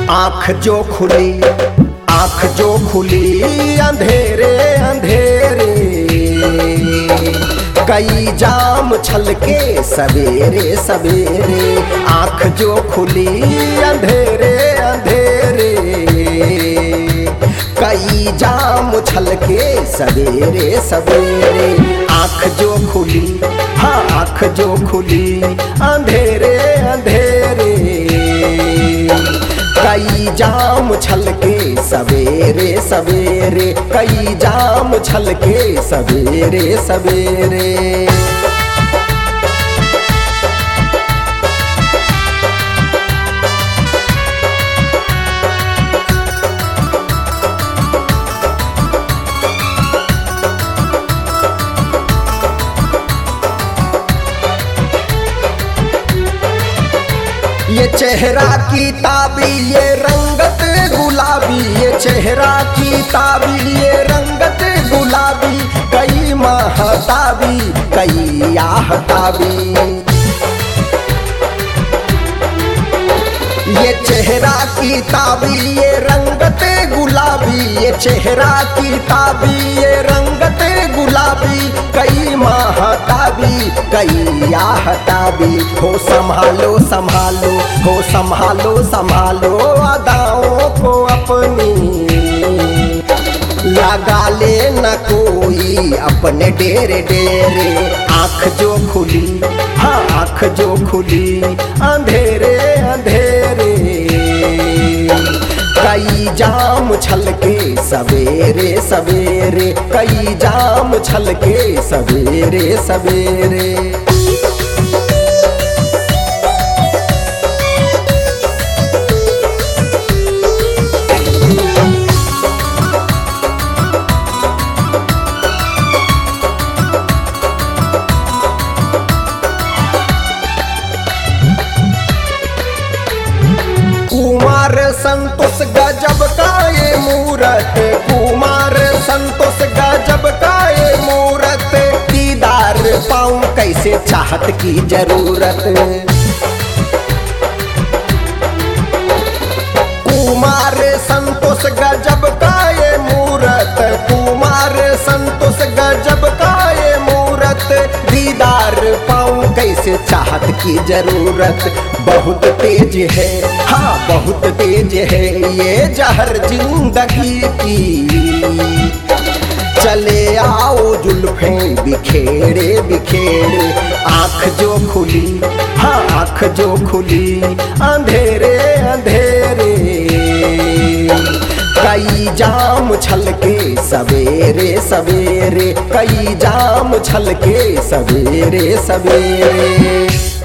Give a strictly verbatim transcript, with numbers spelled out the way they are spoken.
आँख जो खुली आँख जो खुली अंधेरे अंधेरे, कई जाम छलके सवेरे सवेरे। आँख जो खुली अंधेरे अंधेरे, कई जाम छलके सवेरे सवेरे। आँख जो खुली हाँ आँख जो खुली अंधेरे अंधेरे, कई जाम छलके सवेरे सवेरे। कई जाम छलके सवेरे सवेरे। ये चेहरा की ताबी ये रंगत गुलाबी, ये चेहरा की ताबी ये रंगत गुलाबी। कई महताबी कई आहताबी, ये चेहरा की ताबी ये रंगत गुलाबी, ये चेहरा की ताबी ये रंगत गुलाबी। कई महताबी कई आहताबी। हो संभालो संभालो हो संभालो संभालो अदाओं को अपनी, लगा ले न कोई अपने डेरे डेरे। आँख जो खुली हाँ आँख जो खुली अंधेरे अंधेरे, कई जाम छलके सवेरे सवेरे। कई जाम छलके सवेरे सवेरे। कुमार संतोष गजब का ये मूरत, कुमार संतोष गजब का ये मूरत। दीदार पाऊं कैसे चाहत की जरूरत। कुमार संतोष गजब का ये मूरत, कुमार संतोष गजब का ये मूरत। दीदार पाऊं कैसे चाहत की जरूरत। बहुत तेज है हाँ बहुत तेज है ये जहर जिंदगी की। चले आओ जुल्फें बिखेरे बिखेरे। आँख जो खुली हाँ आँख जो खुली अंधेरे अंधेरे, कई जाम छलके सवेरे सवेरे। कई जाम छलके सवेरे सवेरे।